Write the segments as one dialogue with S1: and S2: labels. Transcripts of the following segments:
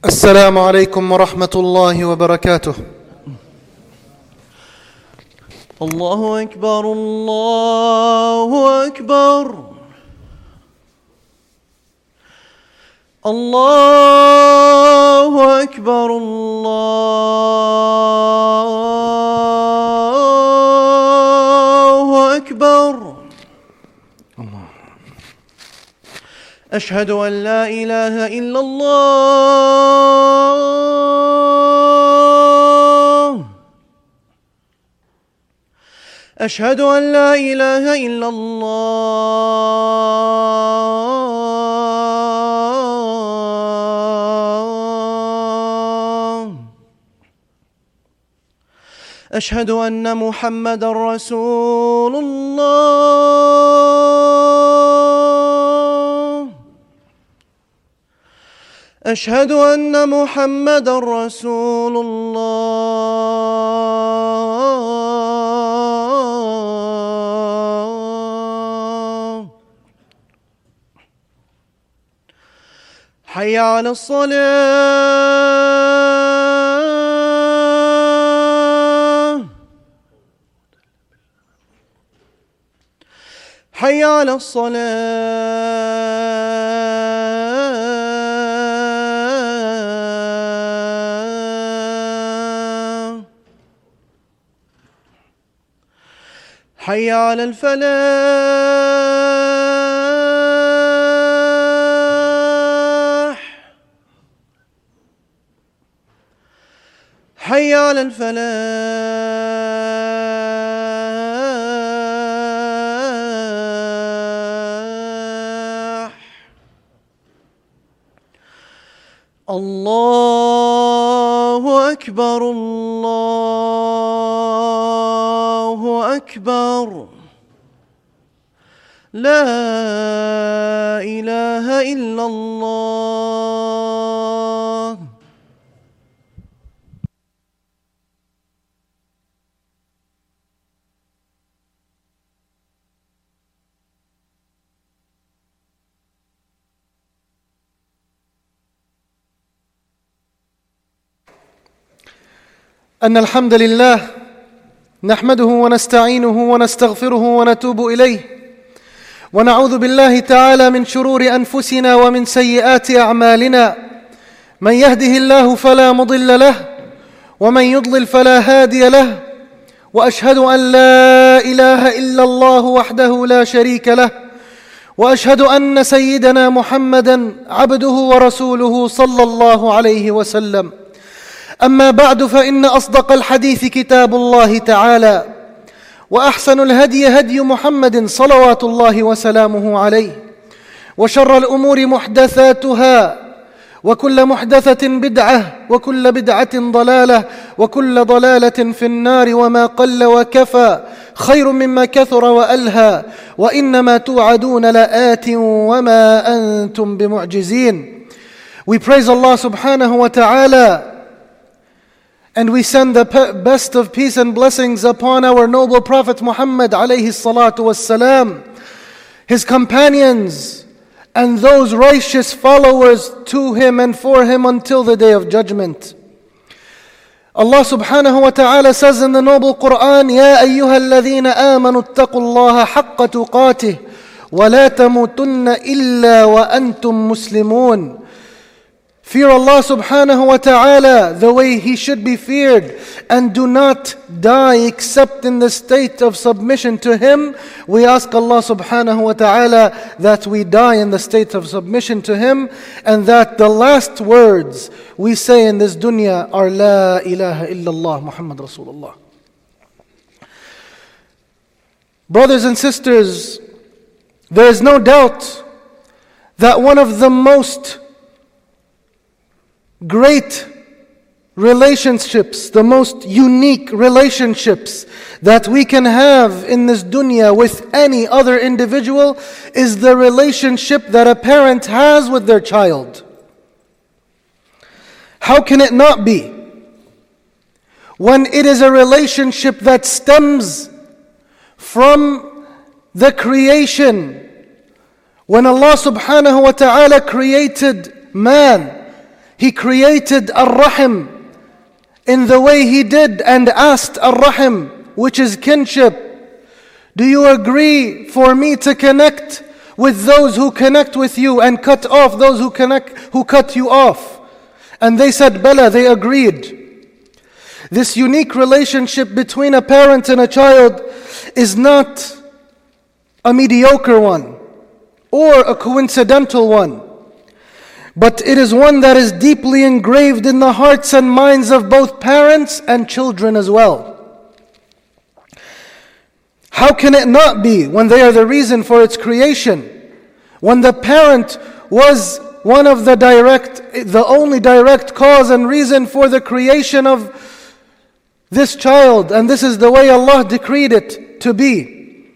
S1: السلام عليكم ورحمة الله وبركاته.
S2: الله أكبر الله أكبر الله أكبر الله أكبر. أشهد أن لا إله إلا الله أشهد أن لا إله إلا الله أشهد أن محمدًا رسول الله أشهد أن محمدًا رسول الله. حي على الصلاة حي على الصلاة حي على الفلاح حي على الفلاح. الله أكبر الله أكبر لا إله إلا الله.
S1: أن الحمد لله نحمده ونستعينه ونستغفره ونتوب إليه، ونعوذ بالله تعالى من شرور أنفسنا ومن سيئات أعمالنا. من يهده الله فلا مضل له، ومن يضلل فلا هادي له، وأشهد أن لا إله إلا الله وحده لا شريك له، وأشهد أن سيدنا محمدًا عبده ورسوله صلى الله عليه وسلم. أما بعد، فإن أصدق الحديث كتاب الله تعالى، وأحسن الهدي هدي محمد صلوات الله وسلامه عليه، وشر الأمور محدثاتها، وكل محدثة بدعة، وكل بدعة ضلالة، وكل ضلالة في النار. وما قل وكفى خير مما كثر وألهى، وإنما توعدون لآت وما أنتم بمعجزين. We praise Allah subhanahu wa ta'ala, and we send the best of peace and blessings upon our noble Prophet Muhammad alayhi salatu wassalam, his companions, and those righteous followers to him and for him until the day of judgment. Allah subhanahu wa ta'ala says in the noble Quran, يَا أَيُّهَا الَّذِينَ آمَنُوا اتَّقُوا اللَّهَ حَقَّ تُقَاتِهِ وَلَا تَمُوتُنَّ إِلَّا وَأَنْتُمْ مُسْلِمُونَ. Fear Allah subhanahu wa ta'ala the way He should be feared, and do not die except in the state of submission to Him. We ask Allah subhanahu wa ta'ala that we die in the state of submission to Him, and that the last words we say in this dunya are La ilaha illallah Muhammad Rasulullah. Brothers and sisters, there is no doubt that one of the most great relationships, the most unique relationships that we can have in this dunya with any other individual is the relationship that a parent has with their child. How can it not be? When it is a relationship that stems from the creation. When Allah subhanahu wa ta'ala created man, He created Ar-Rahim in the way He did and asked Ar-Rahim, which is kinship, do you agree for me to connect with those who connect with you and cut off those who cut you off? And they said, Bala, they agreed. This unique relationship between a parent and a child is not a mediocre one or a coincidental one, but it is one that is deeply engraved in the hearts and minds of both parents and children as well. How can it not be when they are the reason for its creation? When the parent was one of the only direct cause and reason for the creation of this child, and this is the way Allah decreed it to be.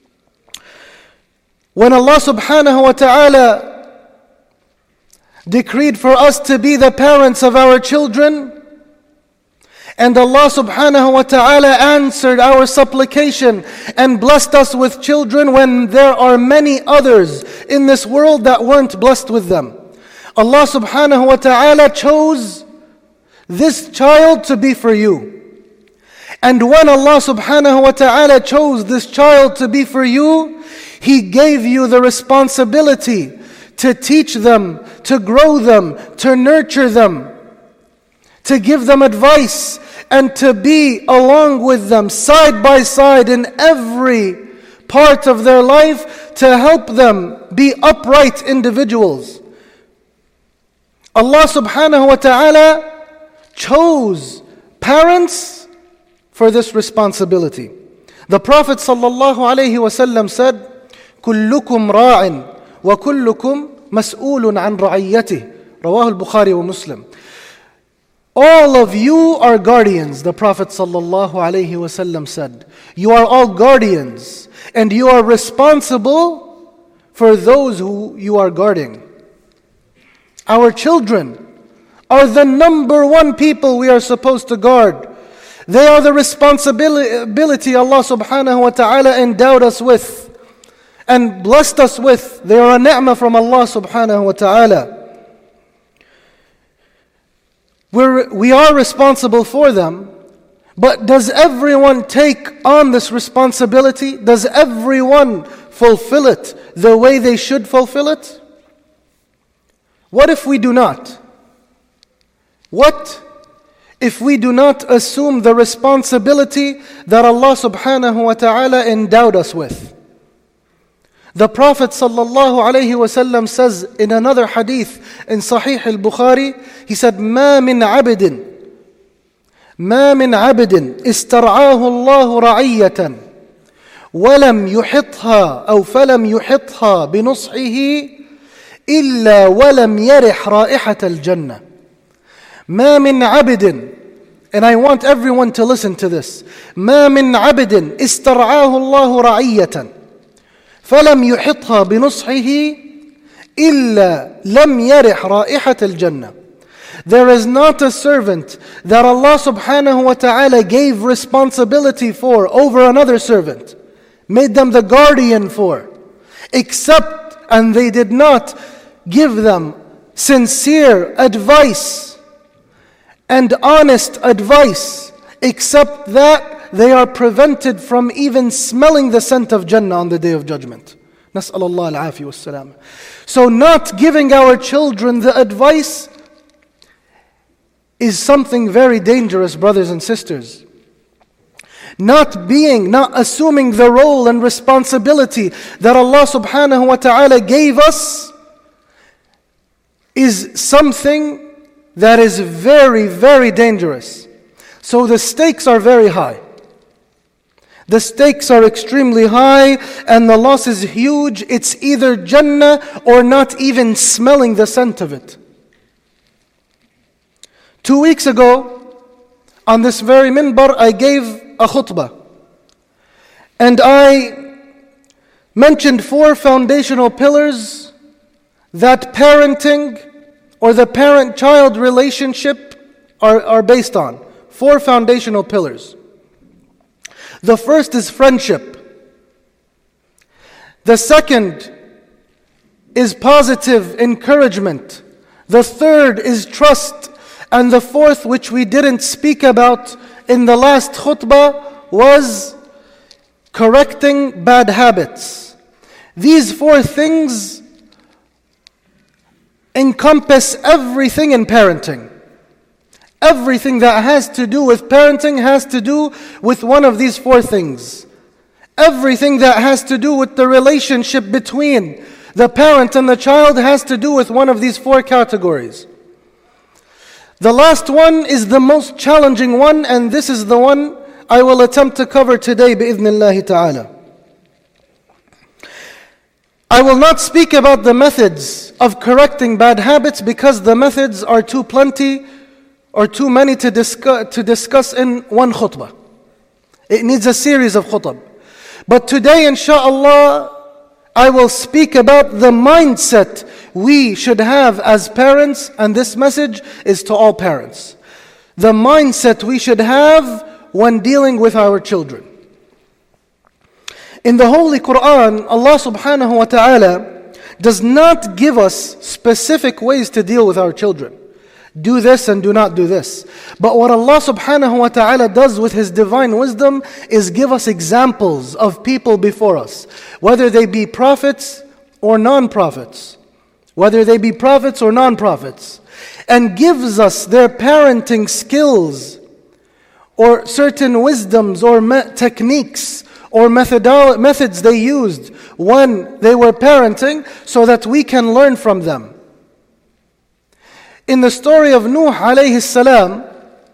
S1: When Allah subhanahu wa ta'ala decreed for us to be the parents of our children, and Allah subhanahu wa ta'ala answered our supplication and blessed us with children when there are many others in this world that weren't blessed with them. Allah subhanahu wa ta'ala chose this child to be for you. And when Allah subhanahu wa ta'ala chose this child to be for you, He gave you the responsibility to teach them, to grow them, to nurture them, to give them advice, and to be along with them side by side in every part of their life to help them be upright individuals. Allah subhanahu wa ta'ala chose parents for this responsibility. The Prophet sallallahu alayhi wa sallam said, كُلُّكُمْ رَاعٍ وَكُلُّكُمْ مَسْئُولٌ عَنْ رَعِيَّتِهِ رواه البخاري ومسلم. All of you are guardians, the Prophet sallallahu alayhi wa sallam said. You are all guardians, and you are responsible for those who you are guarding. Our children are the number one people we are supposed to guard. They are the responsibility Allah subhanahu wa ta'ala endowed us with and blessed us with. They are a ni'mah from Allah subhanahu wa ta'ala. We are responsible for them, but does everyone take on this responsibility? Does everyone fulfill it the way they should fulfill it? What if we do not? What if we do not assume the responsibility that Allah subhanahu wa ta'ala endowed us with? The Prophet sallallahu alayhi wa sallam says in another hadith in Sahih al-Bukhari, he said, ما من عبد استرعاه الله رعية ولم يحطها أو فلم يحطها بنصحه إلا ولم يرح رائحة الجنة. ما من عبد, and I want everyone to listen to this. ما من عبد استرعاه الله رعية فلم يحطها بنصحه إلا لم يرح رائحة الجنة. There is not a servant that Allah subhanahu wa ta'ala gave responsibility for over another servant, made them the guardian for, except, and they did not give them sincere advice and honest advice, except that they are prevented from even smelling the scent of Jannah on the Day of Judgment. نسأل الله العافية والسلام. So not giving our children the advice is something very dangerous, brothers and sisters. Not assuming the role and responsibility that Allah subhanahu wa ta'ala gave us is something that is very, very dangerous. So the stakes are very high. The stakes are extremely high and the loss is huge. It's either Jannah or not even smelling the scent of it. 2 weeks ago, on this very minbar, I gave a khutbah. And I mentioned 4 foundational pillars that parenting or the parent-child relationship are based on. 4 foundational pillars. The first is friendship. The second is positive encouragement. The third is trust. And the fourth, which we didn't speak about in the last khutbah, was correcting bad habits. These four things encompass everything in parenting. Everything that has to do with parenting has to do with one of these four things. Everything that has to do with the relationship between the parent and the child has to do with one of these four categories. The last one is the most challenging one, and this is the one I will attempt to cover today bi'idhnillahi ta'ala. I will not speak about the methods of correcting bad habits because the methods are too plenty or too many to discuss in one khutbah. It needs a series of khutbah. But today, inshaAllah, I will speak about the mindset we should have as parents, and this message is to all parents. The mindset we should have when dealing with our children. In the Holy Quran, Allah subhanahu wa ta'ala does not give us specific ways to deal with our children. Do this and do not do this. But what Allah subhanahu wa ta'ala does with His divine wisdom is give us examples of people before us, whether they be prophets or non-prophets, whether they be prophets or non-prophets, and gives us their parenting skills or certain wisdoms or techniques or methods they used when they were parenting so that we can learn from them. In the story of Nuh alayhi salam,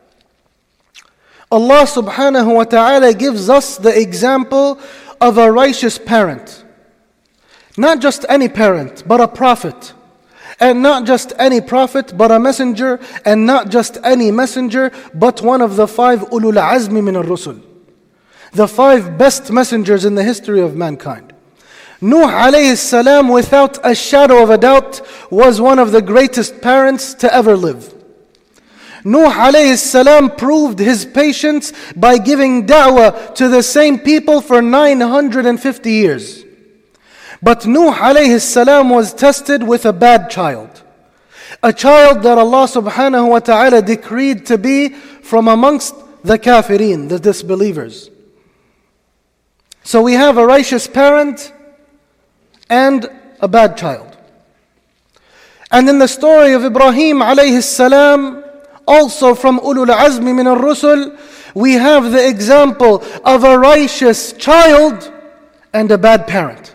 S1: Allah subhanahu wa ta'ala gives us the example of a righteous parent. Not just any parent, but a prophet. And not just any prophet, but a messenger. And not just any messenger, but one of the 5 ulul azmi min al-rusul. The 5 best messengers in the history of mankind. Nuh alayhi salam, without a shadow of a doubt, was one of the greatest parents to ever live. Nuh alayhi salam proved his patience by giving da'wah to the same people for 950 years. But Nuh alayhi salam was tested with a bad child. A child that Allah subhanahu wa ta'ala decreed to be from amongst the kafirin, the disbelievers. So we have a righteous parent and a bad child. And in the story of Ibrahim alayhi salam, also from ulul azmi min al-rusul, we have the example of a righteous child and a bad parent.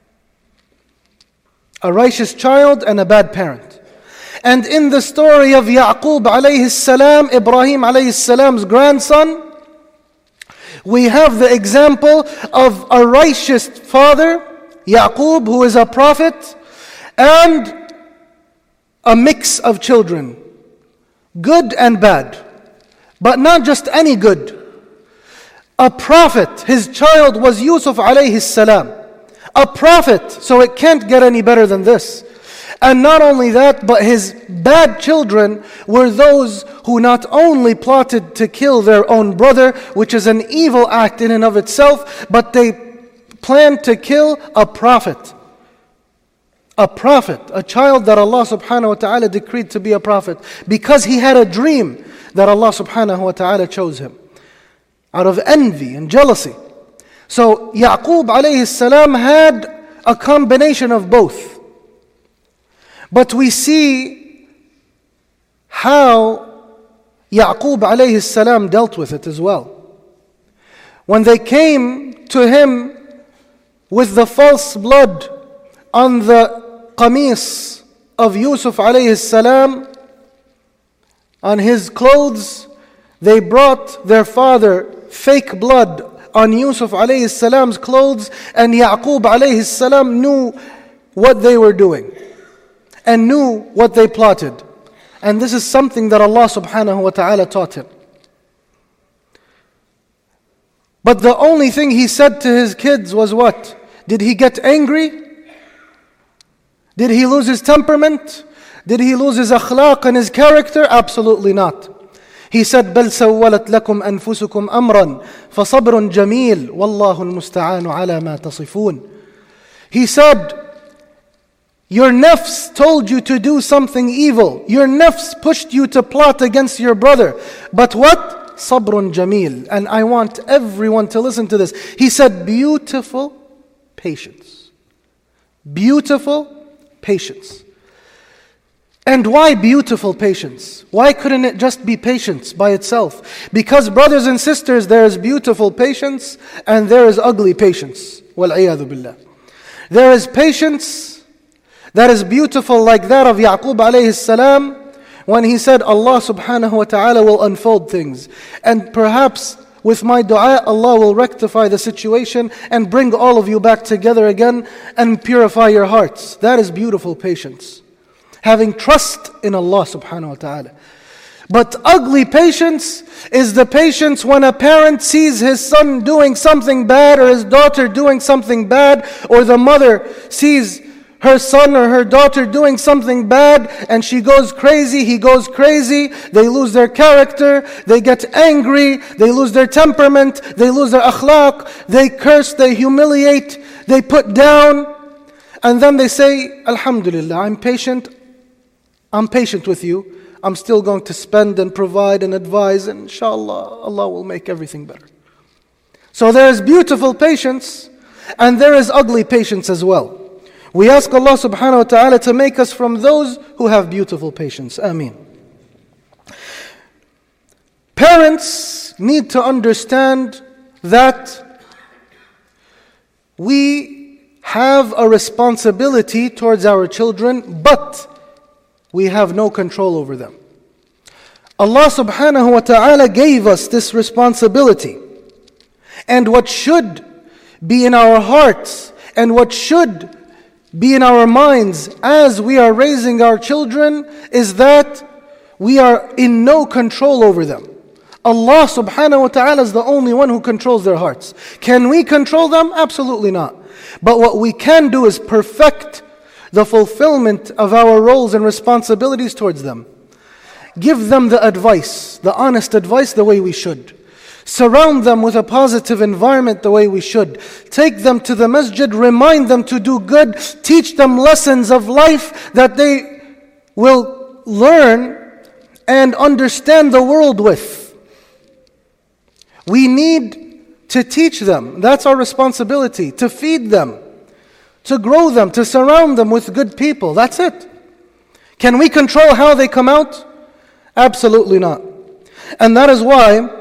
S1: A righteous child and a bad parent. And in the story of Ya'qub alayhi salam, Ibrahim alayhi salam's grandson, we have the example of a righteous father, Ya'qub, who is a prophet, and a mix of children, good and bad, but not just any good. A prophet, his child was Yusuf alayhi salam, a prophet, so it can't get any better than this. And not only that, but his bad children were those who not only plotted to kill their own brother, which is an evil act in and of itself, but they planned to kill a prophet. A prophet, a child that Allah subhanahu wa ta'ala decreed to be a prophet, because he had a dream that Allah subhanahu wa ta'ala chose him out of envy and jealousy. So Ya'qub alayhi salam had a combination of both. But we see how Ya'qub alayhi salam dealt with it as well. When they came to him with the false blood on the qamis of Yusuf alayhi salam, on his clothes, they brought their father fake blood on Yusuf alayhi salam's clothes, and Ya'qub alayhi salam knew what they were doing and knew what they plotted. And this is something that Allah subhanahu wa ta'ala taught him. But the only thing he said to his kids was what? Did he get angry? Did he lose his temperament? Did he lose his akhlaq and his character? Absolutely not. He said, بَلْ سَوَّلَتْ لَكُمْ أَنفُسُكُمْ أَمْرًا فَصَبْرٌ جَمِيلٌ وَاللَّهُ الْمُسْتَعَانُ عَلَى مَا تَصِفُونَ. He said, Your nafs told you to do something evil. Your nafs pushed you to plot against your brother. But what? Sabrun jameel. And I want everyone to listen to this. He said, beautiful patience. Beautiful patience. And why beautiful patience? Why couldn't it just be patience by itself? Because brothers and sisters, there is beautiful patience and there is ugly patience. Wal-'iyadhu billah. There is patience that is beautiful like that of Yaqub alayhi salam when he said Allah subhanahu wa ta'ala will unfold things. And perhaps with my dua, Allah will rectify the situation and bring all of you back together again and purify your hearts. That is beautiful patience. Having trust in Allah subhanahu wa ta'ala. But ugly patience is the patience when a parent sees his son doing something bad or his daughter doing something bad, or the mother sees her son or her daughter doing something bad and she goes crazy, he goes crazy, they lose their character, they get angry, they lose their temperament, they lose their akhlaq, they curse, they humiliate, they put down, and then they say, Alhamdulillah, I'm patient with you. I'm still going to spend and provide and advise, and inshallah, Allah will make everything better. So there is beautiful patience, and there is ugly patience as well. We ask Allah subhanahu wa ta'ala to make us from those who have beautiful patience. Ameen. Parents need to understand that we have a responsibility towards our children, but we have no control over them. Allah subhanahu wa ta'ala gave us this responsibility. And what should be in our hearts and what should be in our minds as we are raising our children is that we are in no control over them. Allah subhanahu wa ta'ala is the only one who controls their hearts. Can we control them? Absolutely not. But what we can do is perfect the fulfillment of our roles and responsibilities towards them. Give them the advice, the honest advice, the way we should. Surround them with a positive environment the way we should. Take them to the masjid, remind them to do good, teach them lessons of life that they will learn and understand the world with. We need to teach them. That's our responsibility, to feed them, to grow them, to surround them with good people. That's it. Can we control how they come out? Absolutely not. And that is why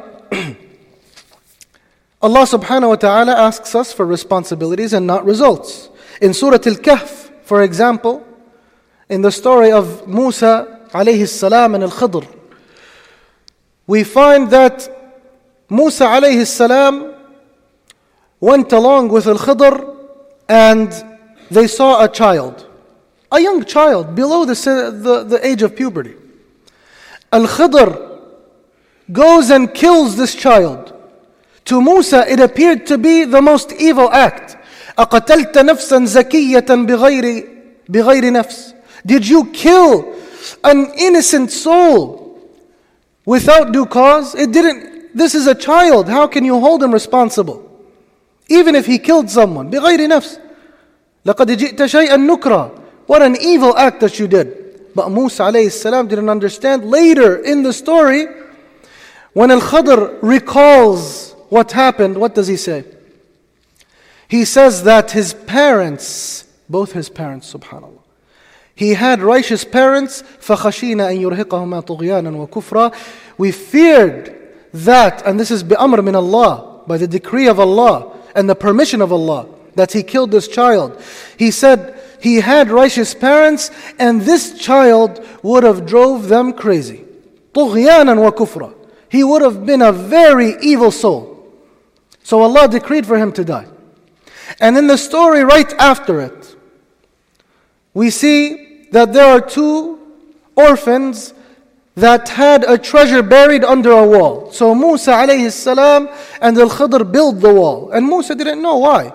S1: Allah subhanahu wa ta'ala asks us for responsibilities and not results. In Surah Al-Kahf, for example, in the story of Musa alayhi salam and Al-Khidr, we find that Musa alayhi salam went along with Al-Khidr and they saw a child, a young child below the age of puberty. Al-Khidr goes and kills this child. To Musa, it appeared to be the most evil act. أَقَتَلْتَ نَفْسًا زَكِيَّةً بِغَيْرِ نَفْسٍ. Did you kill an innocent soul without due cause? This is a child. How can you hold him responsible? Even if he killed someone. بِغَيْرِ نَفْسٍ. لَقَدْ جِئْتَ شَيْئًا نُكْرًا. What an evil act that you did. But Musa alayhi salam didn't understand. Later in the story, when Al-Khidr recalls what happened, what does he say? He says that his parents, both his parents, subhanAllah, he had righteous parents, فَخَشِينَ أَن يُرْهِقَهُمَا طُغْيَانًا وَكُفْرًا. We feared that, and this is بِأَمْرٍ min Allah, by the decree of Allah and the permission of Allah, that he killed this child. He said he had righteous parents and this child would have drove them crazy. طُغْيَانًا وَكُفْرًا. He would have been a very evil soul. So Allah decreed for him to die. And in the story right after it, we see that there are two orphans that had a treasure buried under a wall. So Musa alayhi salam and Al-Khidr built the wall. And Musa didn't know why.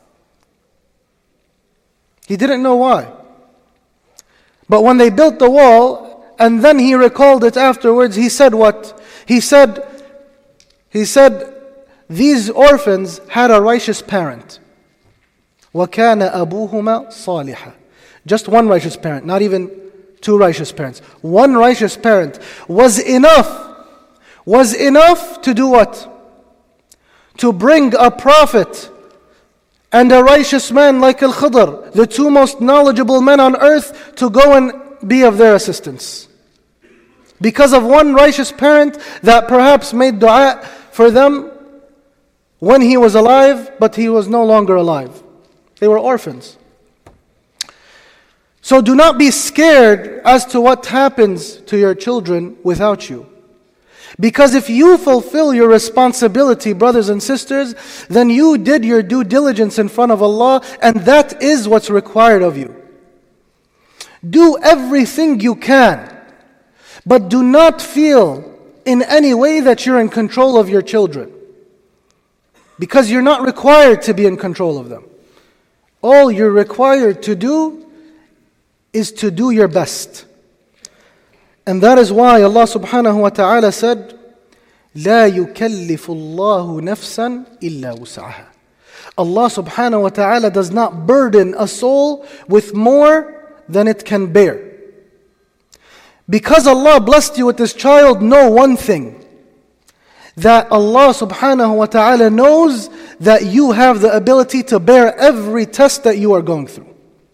S1: He didn't know why. But when they built the wall, and then he recalled it afterwards, he said what? He said, these orphans had a righteous parent. وَكَانَ أَبُوهُمَا صَالِحًا. Just one righteous parent, not even two righteous parents. One righteous parent was enough to do what? To bring a prophet and a righteous man like Al-Khidr, the two most knowledgeable men on earth, to go and be of their assistance. Because of one righteous parent that perhaps made dua for them when he was alive, but he was no longer alive. They were orphans. So do not be scared as to what happens to your children without you. Because if you fulfill your responsibility, brothers and sisters, then you did your due diligence in front of Allah, and that is what's required of you. Do everything you can, but do not feel in any way that you're in control of your children. Because you're not required to be in control of them. All you're required to do is to do your best. And that is why Allah subhanahu wa ta'ala said, لا يكلف الله نفسا إلا وسعها. Allah subhanahu wa ta'ala does not burden a soul with more than it can bear. Because Allah blessed you with this child, know one thing, that Allah subhanahu wa ta'ala knows that you have the ability to bear every test that you are going through.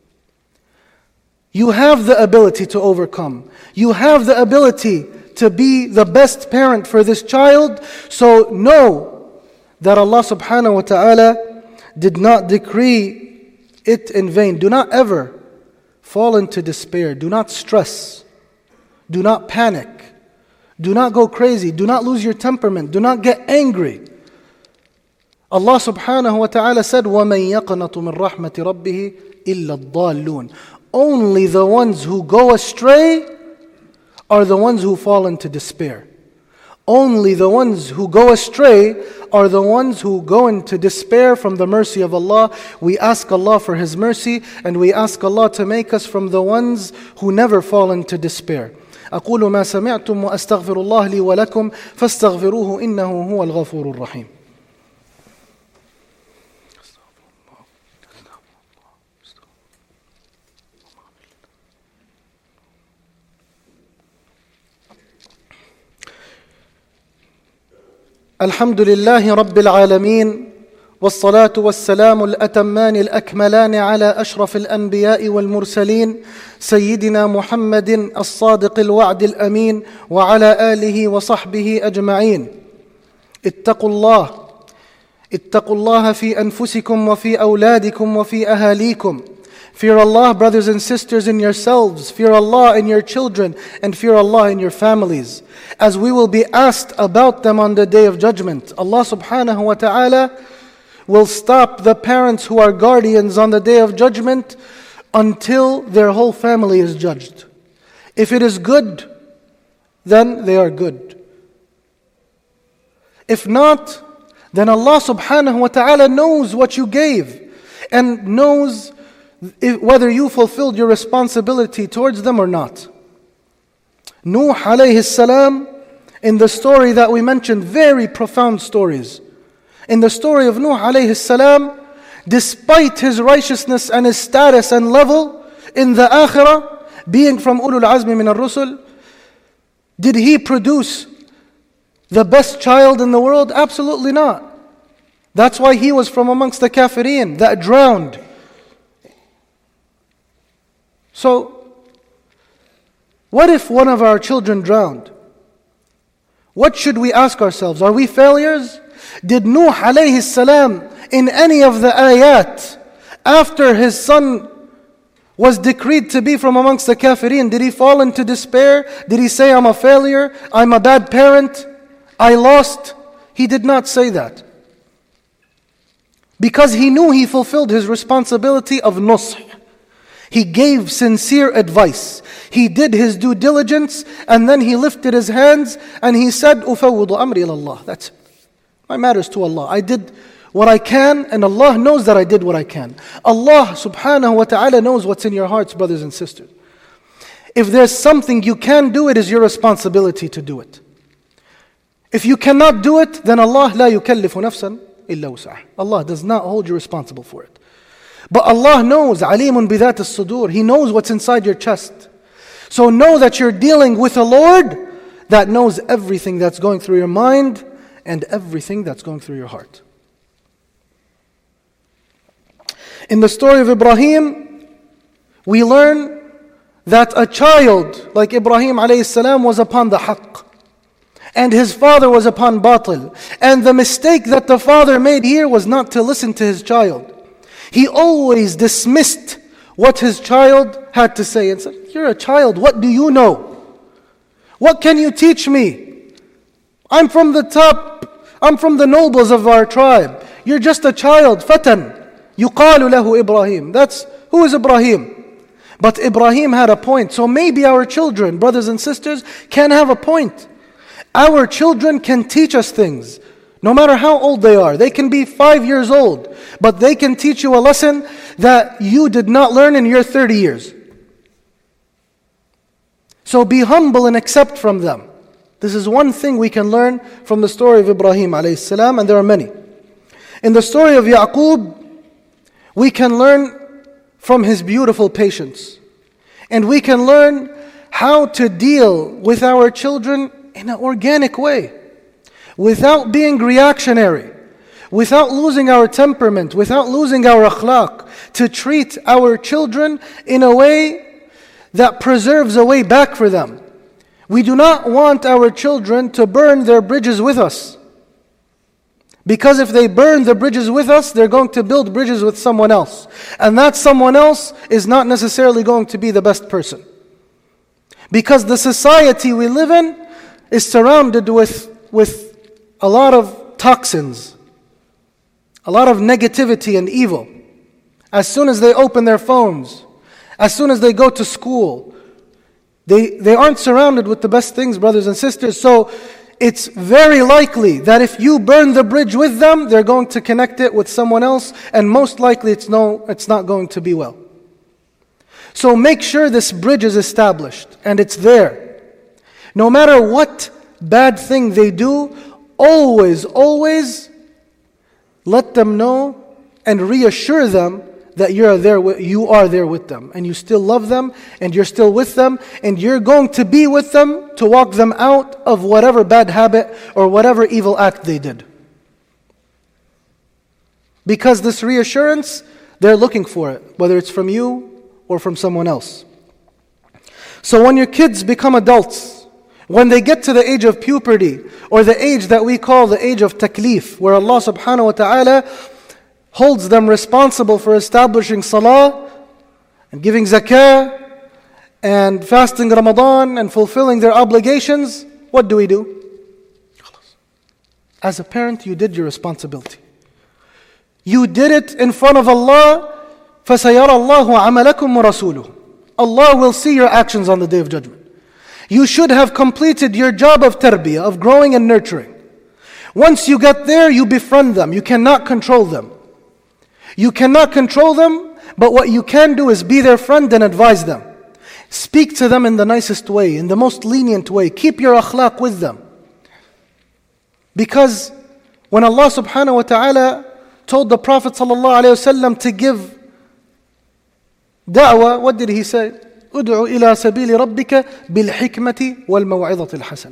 S1: You have the ability to overcome. You have the ability to be the best parent for this child. So know that Allah subhanahu wa ta'ala did not decree it in vain. Do not ever fall into despair. Do not stress. Do not panic. Do not go crazy. Do not lose your temperament. Do not get angry. Allah subhanahu wa ta'ala said, وَمَنْ يَقْنَطُ مِنْ رَحْمَةِ رَبِّهِ إِلَّا الضَّالُّونَ. Only the ones who go astray are the ones who fall into despair. Only the ones who go astray are the ones who go into despair from the mercy of Allah. We ask Allah for His mercy, and we ask Allah to make us from the ones who never fall into despair. أقول ما سمعتم وأستغفر الله لي ولكم فاستغفروه إنه هو الغفور الرحيم. الحمد لله رب العالمين والصلاة والسلام الأتمان الأكملان على أشرف الأنبياء والمرسلين سيدنا محمد الصادق الوعد الأمين وعلى آله وصحبه أجمعين. اتقوا الله في أنفسكم وفي أولادكم وفي أهاليكم. Fear Allah, brothers and sisters, in yourselves. Fear Allah in your children, and fear Allah in your families, as we will be asked about them on the Day of Judgment. Allah subhanahu wa ta'ala will stop the parents who are guardians on the Day of Judgment until their whole family is judged. If it is good, then they are good. If not, then Allah subhanahu wa ta'ala knows what you gave and knows whether you fulfilled your responsibility towards them or not. Nuh alayhi salam, in the story that we mentioned, very profound stories. In the story of Nuh alayhi salam, despite his righteousness and his status and level in the akhirah, being from ulul azmi min ar-rusul, did he produce the best child in the world? Absolutely not. That's why he was from amongst the kafirin that drowned. So, what if one of our children drowned? What should we ask ourselves? Are we failures? Did Nuh alayhi salam, in any of the ayat, after his son was decreed to be from amongst the kafirin, did he fall into despair? Did he say, I'm a failure, I'm a bad parent, I lost? He did not say that. Because he knew he fulfilled his responsibility of nusх. He gave sincere advice. He did his due diligence, and then he lifted his hands and he said, أُفَوِّضُ أَمْرِي إِلَى اللَّهِ. That's it. My matters to Allah. I did what I can, and Allah knows that I did what I can. Allah subhanahu wa ta'ala knows what's in your hearts, brothers and sisters. If there's something you can do, it is your responsibility to do it. If you cannot do it, then Allah لا يكلف نفسا إلا وسعها. Allah does not hold you responsible for it. But Allah knows, alimun bidat as-sudur. He knows what's inside your chest. So know that you're dealing with a Lord that knows everything that's going through your mind and everything that's going through your heart. In the story of Ibrahim, we learn that a child like Ibrahim alayhi salam was upon the haqq, and his father was upon batil. And the mistake that the father made here was not to listen to his child. He always dismissed what his child had to say and said, "You're a child, what do you know? What can you teach me? I'm from the top, I'm from the nobles of our tribe. You're just a child, fatan. يُقَالُ لَهُ Ibrahim." That's who is Ibrahim. But Ibrahim had a point. So maybe our children, brothers and sisters, can have a point. Our children can teach us things, no matter how old they are. They can be 5 years old, but they can teach you a lesson that you did not learn in your 30 years. So be humble and accept from them. This is one thing we can learn from the story of Ibrahim alayhi salam, and there are many. In the story of Yaqub, we can learn from his beautiful patience. And we can learn how to deal with our children in an organic way, without being reactionary, without losing our temperament, without losing our akhlaq, to treat our children in a way that preserves a way back for them. We do not want our children to burn their bridges with us. Because if they burn the bridges with us, they're going to build bridges with someone else. And that someone else is not necessarily going to be the best person. Because the society we live in is surrounded with a lot of toxins, a lot of negativity and evil. As soon as they open their phones, as soon as they go to school, they aren't surrounded with the best things, brothers and sisters. So it's very likely that if you burn the bridge with them, they're going to connect it with someone else, and most likely it's not going to be well. So make sure this bridge is established and it's there. No matter what bad thing they do, always let them know and reassure them that you are there with them, and you still love them, and you're still with them, and you're going to be with them to walk them out of whatever bad habit or whatever evil act they did. Because this reassurance, they're looking for it, whether it's from you or from someone else. So when your kids become adults, when they get to the age of puberty, or the age that we call the age of taklif, where Allah subhanahu wa ta'ala holds them responsible for establishing salah and giving zakah and fasting Ramadan and fulfilling their obligations, what do? As a parent, you did your responsibility. You did it in front of Allah. فَسَيَرَى اللَّهُ عَمَلَكُمْ وَرَسُولُهُ. Allah will see your actions on the Day of Judgment. You should have completed your job of tarbiyah, of growing and nurturing. Once you get there, you befriend them. You cannot control them. You cannot control them, but what you can do is be their friend and advise them. Speak to them in the nicest way, in the most lenient way. Keep your akhlaq with them. Because when Allah subhanahu wa ta'ala told the Prophet sallallahu alayhi wa sallam to give da'wah, what did he say? أُدْعُ إِلَى سَبِيلِ رَبِّكَ بِالْحِكْمَةِ وَالْمَوْعِظَةِ الْحَسَنَةِ.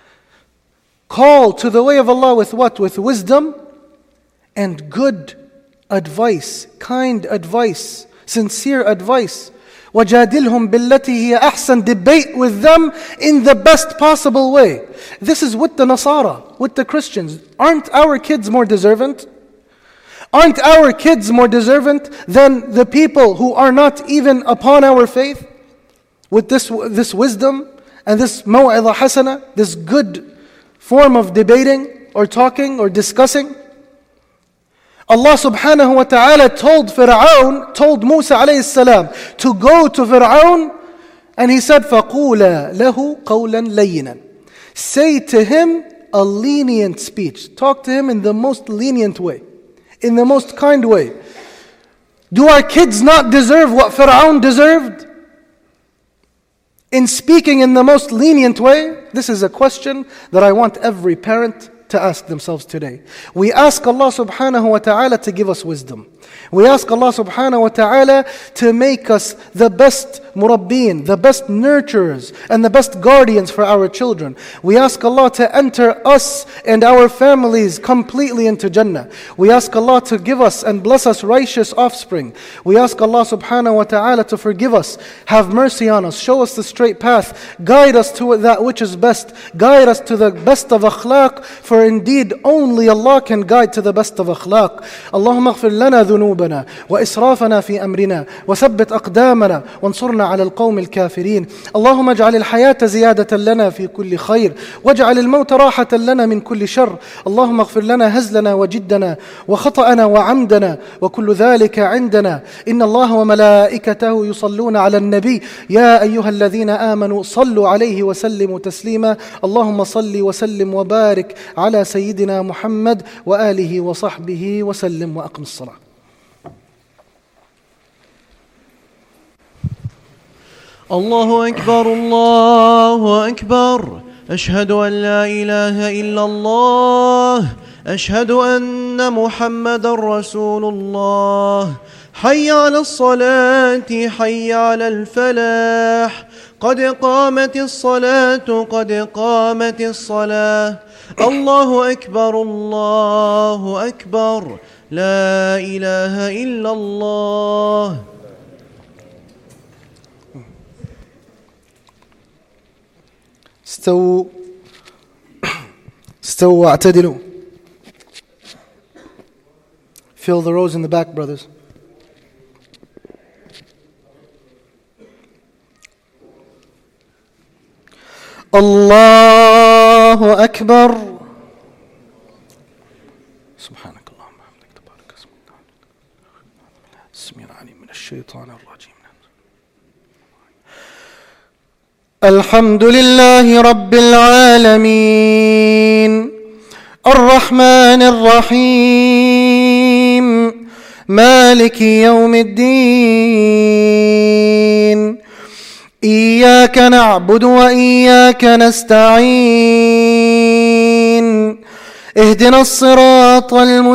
S1: Call to the way of Allah with what? With wisdom and good advice, kind advice, sincere advice. وَجَادِلْهُمْ بِالَّتِي هِيَ أَحْسَنُ. Debate with them in the best possible way. This is with the Nasara, with the Christians. Aren't our kids more deserving? Aren't our kids more deserving than the people who are not even upon our faith? With this wisdom and this maw'idah hasana, this good form of debating or talking or discussing. Allah subhanahu wa ta'ala told Musa alayhi salam to go to Fir'aun, and he said, فَقُولَا لَهُ قَوْلًا لَيِّنًا. Say to him a lenient speech. Talk to him in the most lenient way, in the most kind way. Do our kids not deserve what Fir'aun deserved? In speaking in the most lenient way? This is a question that I want every parent to ask themselves today. We ask Allah subhanahu wa ta'ala to give us wisdom. We ask Allah subhanahu wa ta'ala to make us the best murabbin, the best nurturers, and the best guardians for our children. We ask Allah to enter us and our families completely into Jannah. We ask Allah to give us and bless us righteous offspring. We ask Allah subhanahu wa ta'ala to forgive us, have mercy on us, show us the straight path, guide us to that which is best, guide us to the best of akhlaq, for indeed only Allah can guide to the best of akhlaq. Allahumma اغفر لنا ذنوبنا وإسرافنا في أمرنا وثبت أقدامنا وانصرنا على القوم الكافرين. اللهم اجعل الحياة زيادة لنا في كل خير واجعل الموت راحة لنا من كل شر. اللهم اغفر لنا هزلنا وجدنا وخطأنا وعمدنا وكل ذلك عندنا. إن الله وملائكته يصلون على النبي يا أيها الذين آمنوا صلوا عليه وسلموا تسليما. اللهم صل وسلم وبارك على سيدنا محمد وآله وصحبه وسلم وأقم الصلاة.
S2: الله أكبر الله أكبر. أشهد أن لا إله إلا الله. أشهد أن محمدا رسول الله. حي على الصلاة حي على الفلاح. قد قامت الصلاة قد قامت الصلاة. الله أكبر الله أكبر. لا إله إلا الله.
S1: استووا واعتدلوا. Fill the rows in the back, brothers. الله أكبر. سبحانك اللهم وبحمدك تبارك اسمك. السميع العليم من الشيطان الرجيم. الحمد لله رب العالمين الرحمن الرحيم مالك يوم الدين. إياك نعبد وإياك نستعين. اهدنا الصراط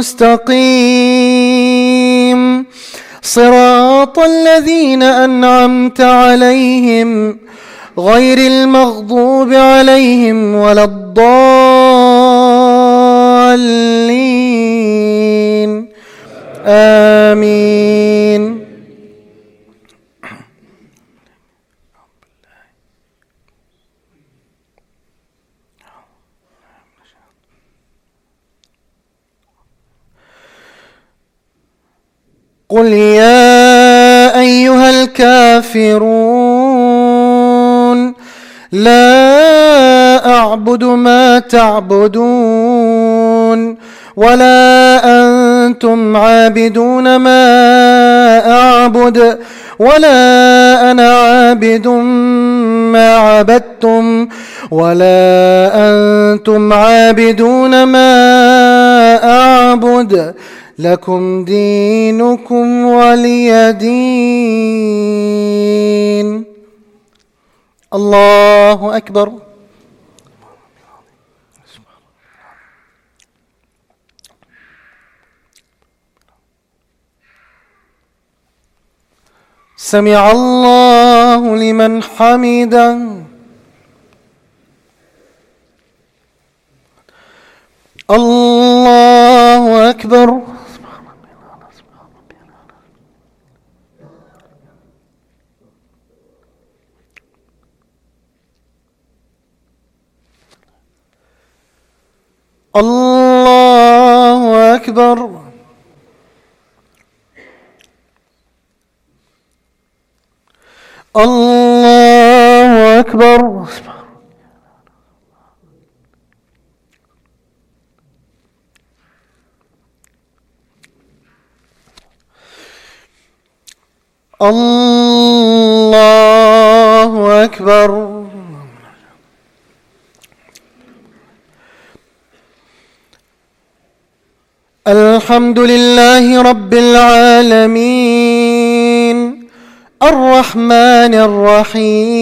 S1: المستقيم صراط الذين أنعمت عليهم غير المغضوب عليهم ولا الضالين. آمين. قل يا أيها الكافرون لا أعبد ما تعبدون ولا أنتم عابدون ما أعبد ولا أنا عابد ما عبدتم ولا أنتم عابدون ما أعبد لكم دينكم ولي دين. الله أكبر. سمع الله لمن حمده. الله أكبر. الله أكبر. الله أكبر. الله أكبر. الحمد لله رب العالمين الرحمن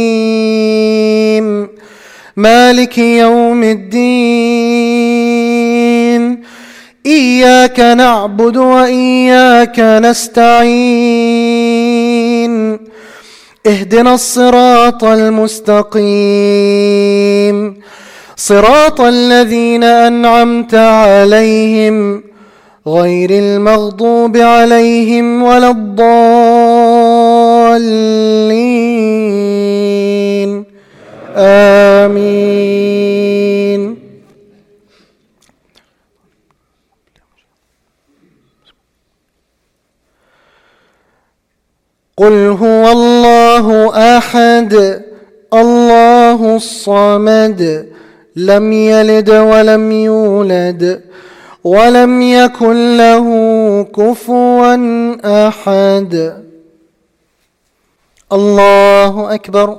S1: الرحيم مالك يوم الدين. إياك نعبد وإياك نستعين اهدنا الصراط المستقيم صراط الذين أنعمت عليهم غير المغضوب عليهم ولا الضالين آمين. قل هو الله أحد الله الصمد لم يلد ولم يولد ولم يكن له كفوا أحد. الله أكبر.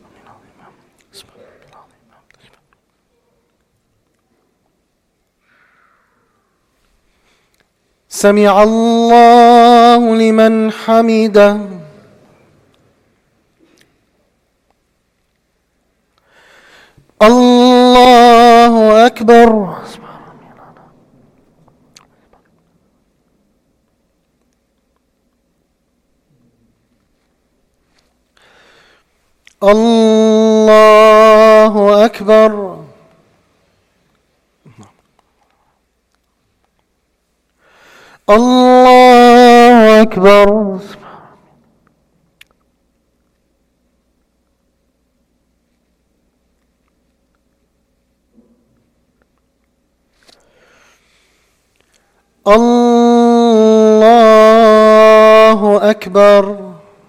S1: سمع الله لمن حمده. الله أكبر. الله أكبر. الله أكبر. الله أكبر.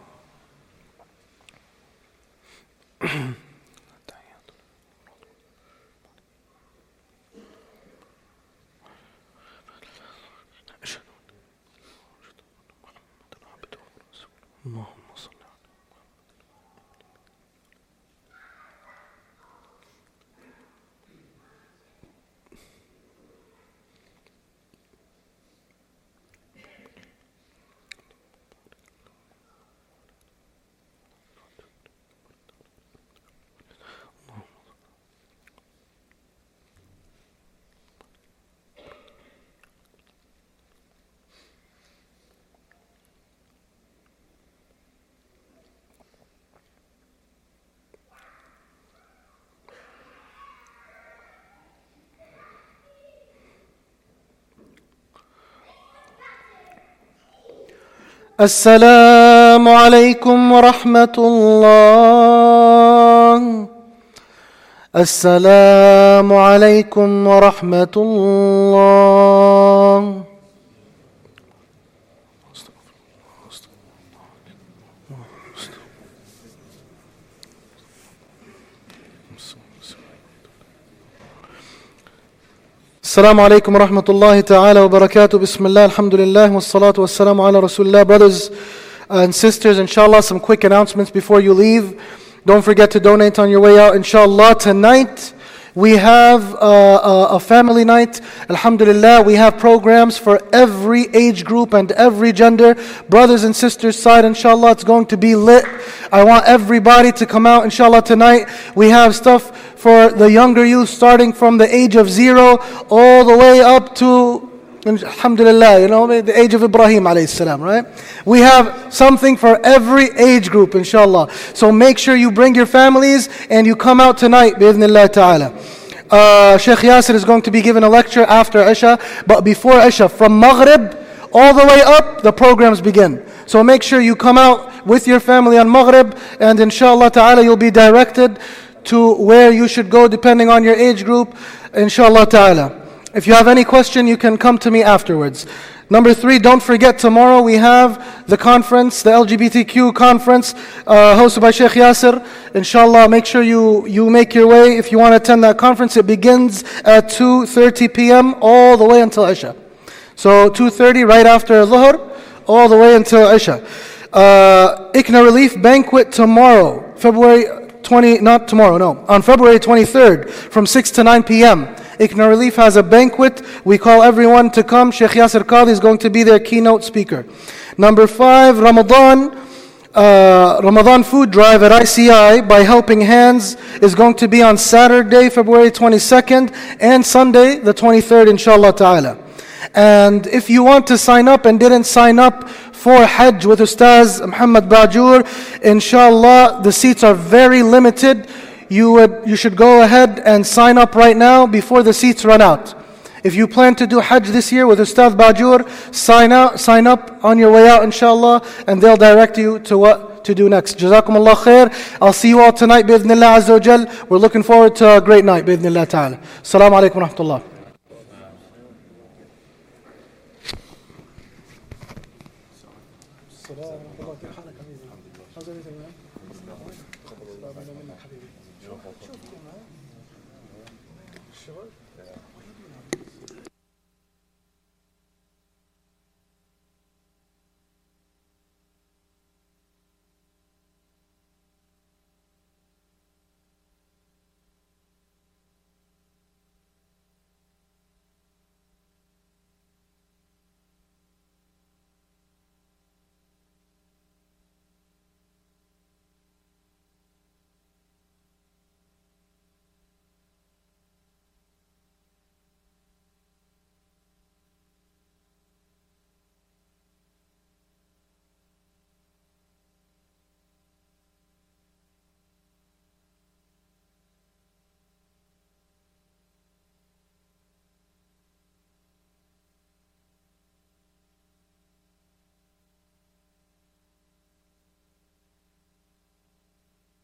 S1: السلام عليكم ورحمة الله. السلام عليكم ورحمة الله. السلام عليكم ورحمة الله تعالى وبركاته. بسم الله الحمد لله والصلاة والسلام على رسول الله. Brothers and sisters, inshallah, some quick announcements before you leave. Don't forget to donate on your way out, inshallah. Tonight we have a family night. Alhamdulillah, we have programs for every age group and every gender. Brothers and sisters side, inshallah, it's going to be lit. I want everybody to come out, inshallah, tonight. We have stuff for the younger youth, starting from the age of 0 all the way up to, alhamdulillah, the age of Ibrahim alayhi salam, right? We have something for every age group, inshallah. So make sure you bring your families and you come out tonight, bi'idhnillah ta'ala. Sheikh Yasir is going to be giving a lecture after Isha, but before Isha, from Maghrib all the way up, the programs begin. So make sure you come out with your family on Maghrib, and inshallah ta'ala you'll be directed to where you should go depending on your age group, inshallah ta'ala. If you have any question, you can come to me afterwards. Number 3, don't forget, tomorrow we have the conference, the LGBTQ conference, hosted by Sheikh Yasir. Inshallah, make sure you make your way if you want to attend that conference. It begins at 2:30 p.m. all the way until Isha. So 2:30 right after Dhuhr, all the way until Isha. ICNA Relief Banquet tomorrow, on February 23rd from 6 to 9 p.m. ICNA Relief has a banquet. We call everyone to come. Sheikh Yasir Qadhi is going to be their keynote speaker. Number 5, Ramadan food drive at ICI by Helping Hands is going to be on Saturday, February 22nd and Sunday, the 23rd, inshallah ta'ala. And if you want to sign up and didn't sign up for Hajj with Ustaz Muhammad Bajur, inshallah, the seats are very limited. You should go ahead and sign up right now before the seats run out. If you plan to do Hajj this year with Ustaz Bajur, sign up on your way out, inshallah, and they'll direct you to what to do next. Jazakumullah khair. I'll see you all tonight, bi'idhnillah azza wa jal. We're looking forward to a great night, bi'idhnillah ta'ala. Assalamu alaikum wa rahmatullah.